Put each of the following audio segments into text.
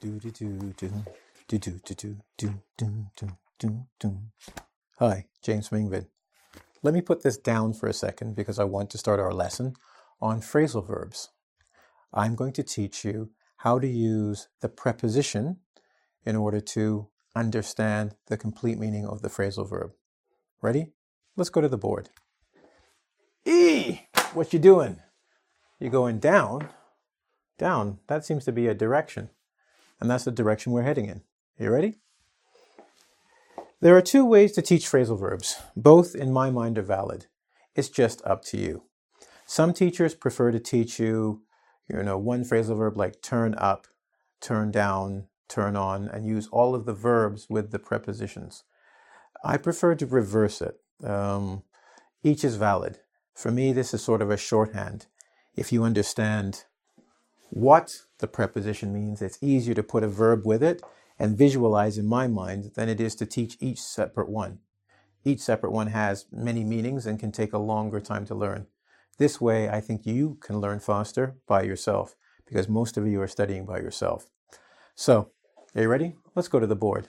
Hi, James Mingvid. Let me put this down for a second because I want to start our lesson on phrasal verbs. I'm going to teach you how to use the preposition in order to understand the complete meaning of the phrasal verb. Ready? Let's go to the board. What you doing? You going down? Down, that seems to be a direction. And that's the direction we're heading in. You ready? There are two ways to teach phrasal verbs. Both, in my mind, are valid. It's just up to you. Some teachers prefer to teach you, one phrasal verb like turn up, turn down, turn on, and use all of the verbs with the prepositions. I prefer to reverse it. Each is valid. For me, this is sort of a shorthand. If you understand what the preposition means, it's easier to put a verb with it and visualize in my mind than it is to teach each separate one. Each separate one has many meanings and can take a longer time to learn. This way, I think you can learn faster by yourself because most of you are studying by yourself. So, are you ready? Let's go to the board.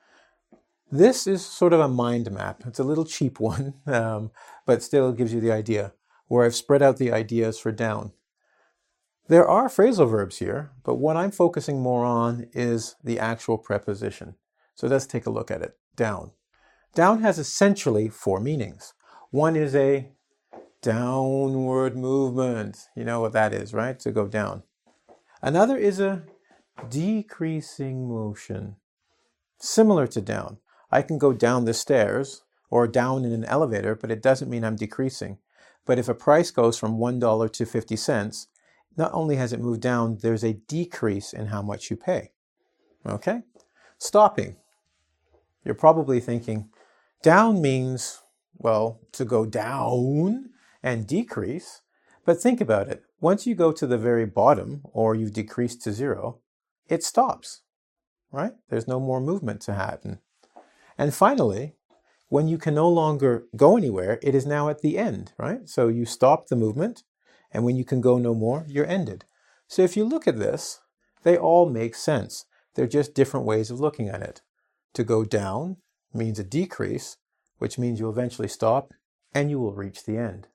This is sort of a mind map. It's a little cheap one, but still gives you the idea, where I've spread out the ideas for down. There are phrasal verbs here, but what I'm focusing more on is the actual preposition. So let's take a look at it. Down. Down has essentially four meanings. One is a downward movement. You know what that is, right? To go down. Another is a decreasing motion. Similar to down. I can go down the stairs or down in an elevator, but it doesn't mean I'm decreasing. But if a price goes from $1 to 50 cents, not only has it moved down, there's a decrease in how much you pay. Okay? Stopping. You're probably thinking, down means, to go down and decrease. But think about it. Once you go to the very bottom, or you've decreased to zero, it stops, right? There's no more movement to happen. And finally, when you can no longer go anywhere, it is now at the end, right? So you stop the movement, and when you can go no more, you're ended. So if you look at this, they all make sense. They're just different ways of looking at it. To go down means a decrease, which means you'll eventually stop and you will reach the end.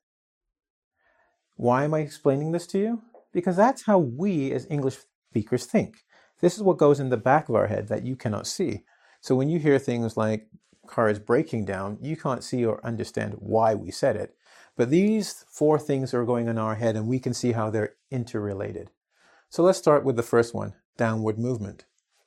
Why am I explaining this to you? Because that's how we as English speakers think. This is what goes in the back of our head that you cannot see. So when you hear things like cars breaking down, you can't see or understand why we said it. But these four things are going on in our head and we can see how they're interrelated. So let's start with the first one, downward movement.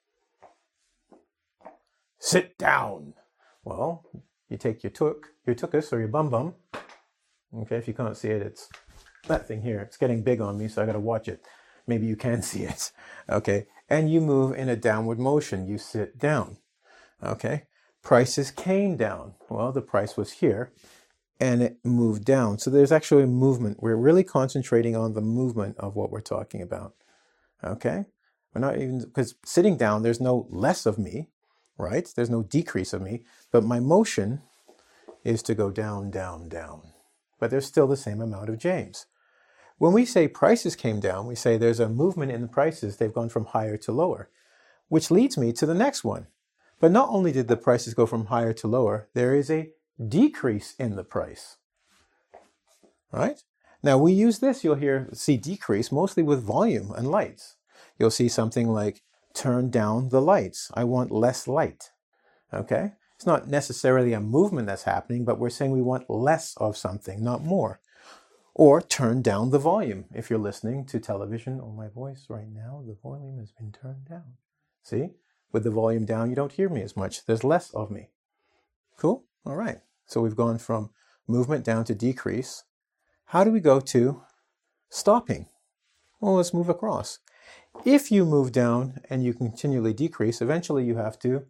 Sit down. Well, you take your tuchus or your bum. Okay, if you can't see it, it's that thing here. It's getting big on me, so I got to watch it. Maybe you can see it. Okay, and you move in a downward motion. You sit down. Okay, prices came down. Well, the price was here. And it moved down. So there's actually a movement. We're really concentrating on the movement of what we're talking about. Okay? We're not even, because sitting down, there's no less of me, right? There's no decrease of me. But my motion is to go down, down, down. But there's still the same amount of James. When we say prices came down, we say there's a movement in the prices. They've gone from higher to lower, which leads me to the next one. But not only did the prices go from higher to lower, there is a decrease in the price, right? Now we use this, you'll see decrease mostly with volume and lights. You'll see something like turn down the lights. I want less light, okay? It's not necessarily a movement that's happening, but we're saying we want less of something, not more. Or turn down the volume. If you're listening to television, my voice right now, the volume has been turned down. See? With the volume down, you don't hear me as much. There's less of me. Cool? All right. So we've gone from movement down to decrease. How do we go to stopping? Well, let's move across. If you move down and you continually decrease, eventually you have to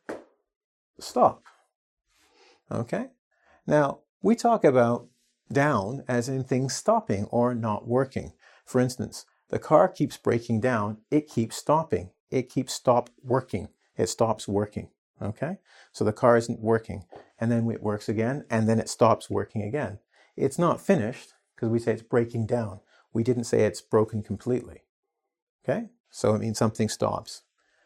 stop. Okay? Now, we talk about down as in things stopping or not working. For instance, the car keeps breaking down. It keeps stopping. It keeps working. It stops working. Okay? So the car isn't working. And then it works again, and then it stops working again. It's not finished, because we say it's breaking down. We didn't say it's broken completely. Okay? So it means something stops.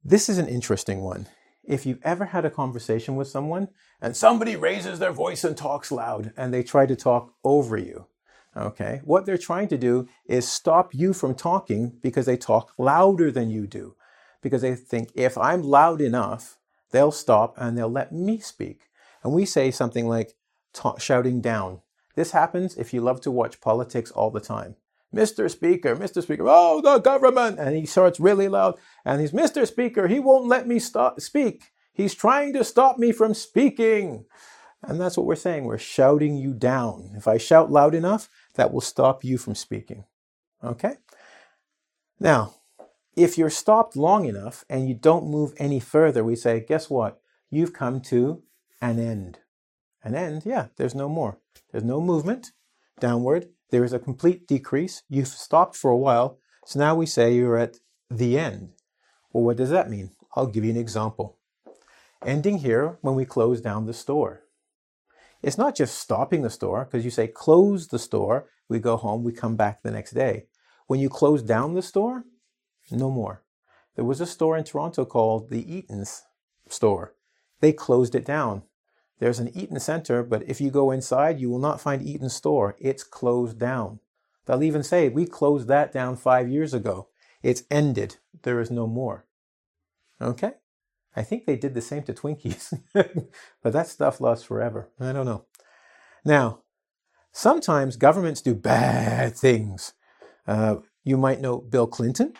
This is an interesting one. If you've ever had a conversation with someone and somebody raises their voice and talks loud and they try to talk over you, okay, what they're trying to do is stop you from talking because they talk louder than you do. Because they think if I'm loud enough, they'll stop and they'll let me speak. And we say something like shouting down. This happens if you love to watch politics all the time. Mr. Speaker, oh, the government. And he starts really loud. And he's, Mr. Speaker, he won't let me speak. He's trying to stop me from speaking. And that's what we're saying. We're shouting you down. If I shout loud enough, that will stop you from speaking. Okay? Now, if you're stopped long enough and you don't move any further, we say, guess what? You've come to an end. An end, yeah, there's no more. There's no movement downward. There is a complete decrease. You've stopped for a while. So now we say you're at the end. Well, what does that mean? I'll give you an example. Ending here when we close down the store. It's not just stopping the store, because you say close the store, we go home, we come back the next day. When you close down the store, no more. There was a store in Toronto called the Eaton's store. They closed it down. There's an Eaton Center, but if you go inside, you will not find Eaton's store. It's closed down. They'll even say, we closed that down 5 years ago. It's ended. There is no more. Okay? I think they did the same to Twinkies. But that stuff lasts forever. I don't know. Now, sometimes governments do bad things. You might know Bill Clinton.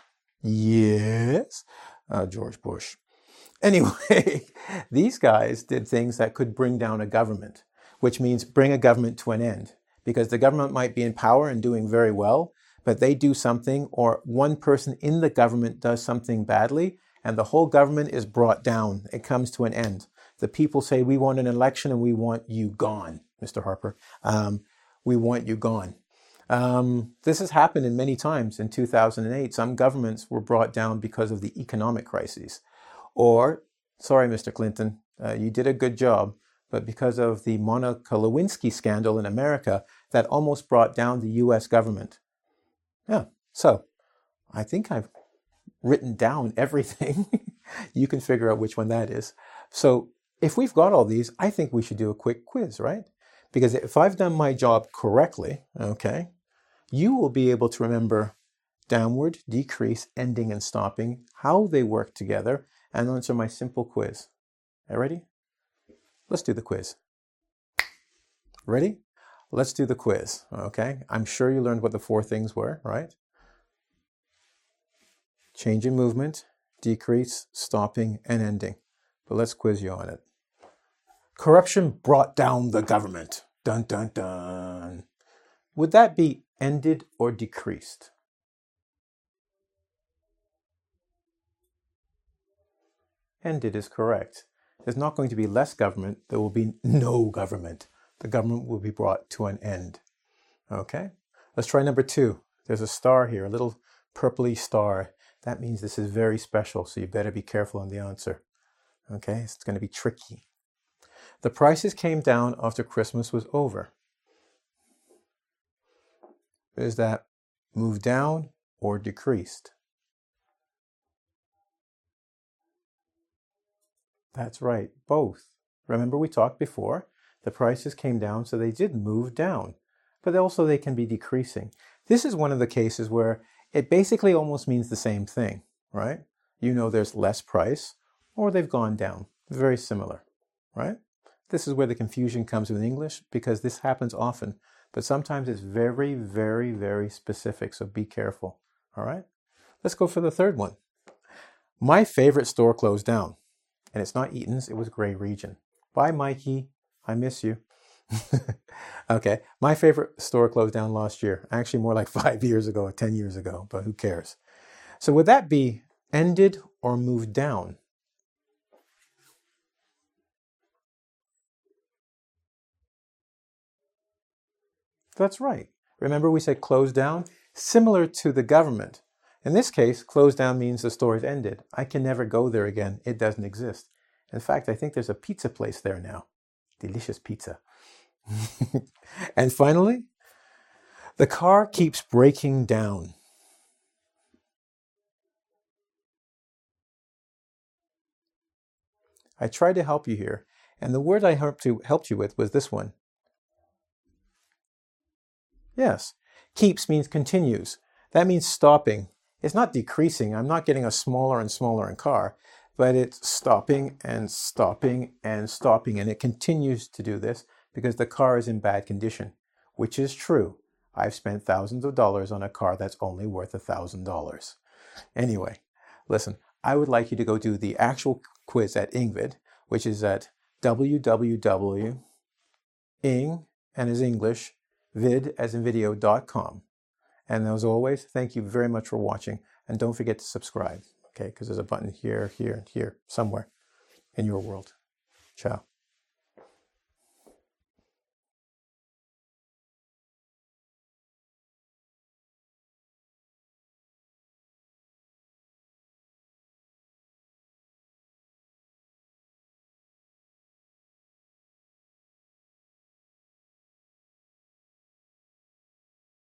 Yes. George Bush. Anyway, these guys did things that could bring down a government, which means bring a government to an end. Because the government might be in power and doing very well, but they do something, or one person in the government does something badly, and the whole government is brought down. It comes to an end. The people say, we want an election and we want you gone, Mr. Harper. We want you gone. This has happened in many times. In 2008, some governments were brought down because of the economic crises. Or, sorry, Mr. Clinton, you did a good job, but because of the Monica Lewinsky scandal in America, that almost brought down the U.S. government. Yeah, so I think I've written down everything. You can figure out which one that is. So if we've got all these, I think we should do a quick quiz, right? Because if I've done my job correctly, okay, you will be able to remember downward, decrease, ending, and stopping, how they work together, and answer my simple quiz. Are you ready? Let's do the quiz. Ready? Let's do the quiz, okay? I'm sure you learned what the 4 things were, right? Change in movement, decrease, stopping, and ending. But let's quiz you on it. Corruption brought down the government. Dun, dun, dun. Would that be ended or decreased? Ended is correct. There's not going to be less government. There will be no government. The government will be brought to an end. Okay? Let's try number 2. There's a star here, a little purpley star. That means this is very special, so you better be careful on the answer. Okay? It's going to be tricky. The prices came down after Christmas was over. Is that moved down or decreased? That's right, both. Remember we talked before, the prices came down, so they did move down. But also they can be decreasing. This is one of the cases where it basically almost means the same thing, right? You know there's less price, or they've gone down. Very similar, right? This is where the confusion comes with English, because this happens often. But sometimes it's very, very, very specific, so be careful, all right? Let's go for the third one. My favorite store closed down. And it's not Eaton's, it was Grey Region. Bye, Mikey. I miss you. Okay, my favorite store closed down last year. Actually, more like 5 years ago or 10 years ago, but who cares? So would that be ended or moved down? That's right. Remember we said closed down? Similar to the government. In this case, closed down means the store is ended. I can never go there again. It doesn't exist. In fact, I think there's a pizza place there now. Delicious pizza. And finally, the car keeps breaking down. I tried to help you here. And the word I helped you with was this one. Yes. Keeps means continues. That means stopping. It's not decreasing. I'm not getting a smaller and smaller car, but it's stopping and stopping and stopping. And it continues to do this because the car is in bad condition, which is true. I've spent thousands of dollars on a car that's only worth $1,000. Anyway, listen, I would like you to go do the actual quiz at Engvid, which is at www.ing, and is English, vid as in video.com. And as always, thank you very much for watching. And don't forget to subscribe, okay? Because there's a button here, here, and here, somewhere in your world. Ciao.